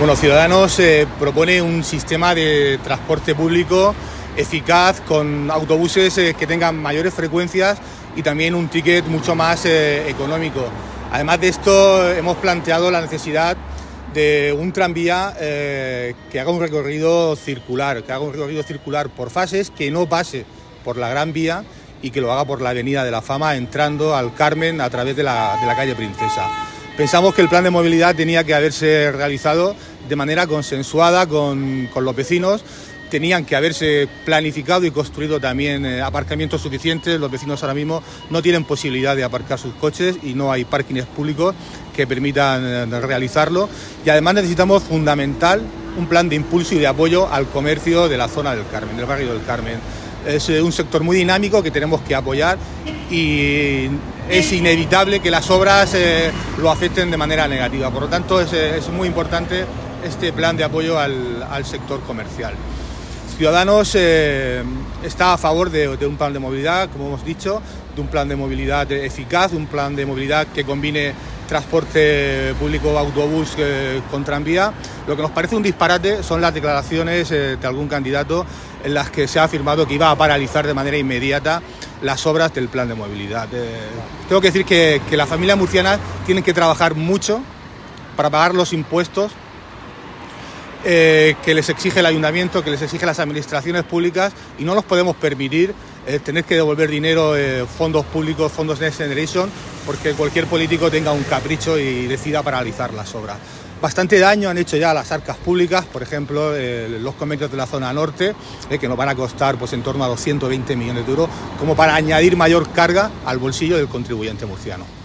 Bueno, Ciudadanos propone un sistema de transporte público eficaz con autobuses que tengan mayores frecuencias y también un ticket mucho más económico. Además de esto, hemos planteado la necesidad de un tranvía que haga un recorrido circular, por fases, que no pase por la Gran Vía y que lo haga por la Avenida de la Fama, entrando al Carmen a través de la calle Princesa. Pensamos que el plan de movilidad tenía que haberse realizado de manera consensuada con los vecinos. Tenían que haberse planificado y construido también aparcamientos suficientes. Los vecinos ahora mismo no tienen posibilidad de aparcar sus coches y no hay parkings públicos que permitan realizarlo. Y además necesitamos fundamental un plan de impulso y de apoyo al comercio de la zona del Carmen, del barrio del Carmen. Es un sector muy dinámico que tenemos que apoyar y es inevitable que las obras lo afecten de manera negativa. Por lo tanto, es muy importante este plan de apoyo al sector comercial. Ciudadanos está a favor de un plan de movilidad, como hemos dicho, de un plan de movilidad eficaz, de un plan de movilidad que combine transporte público, autobús con tranvía. Lo que nos parece un disparate son las declaraciones de algún candidato en las que se ha afirmado que iba a paralizar de manera inmediata las obras del plan de movilidad. Tengo que decir que las familias murcianas tienen que trabajar mucho para pagar los impuestos que les exige el ayuntamiento, que les exige las administraciones públicas, y no nos podemos permitir tener que devolver dinero, fondos públicos, fondos Next Generation, porque cualquier político tenga un capricho y decida paralizar las obras. Bastante daño han hecho ya las arcas públicas, por ejemplo, los convenios de la zona norte, que nos van a costar pues en torno a 220 millones de euros, como para añadir mayor carga al bolsillo del contribuyente murciano.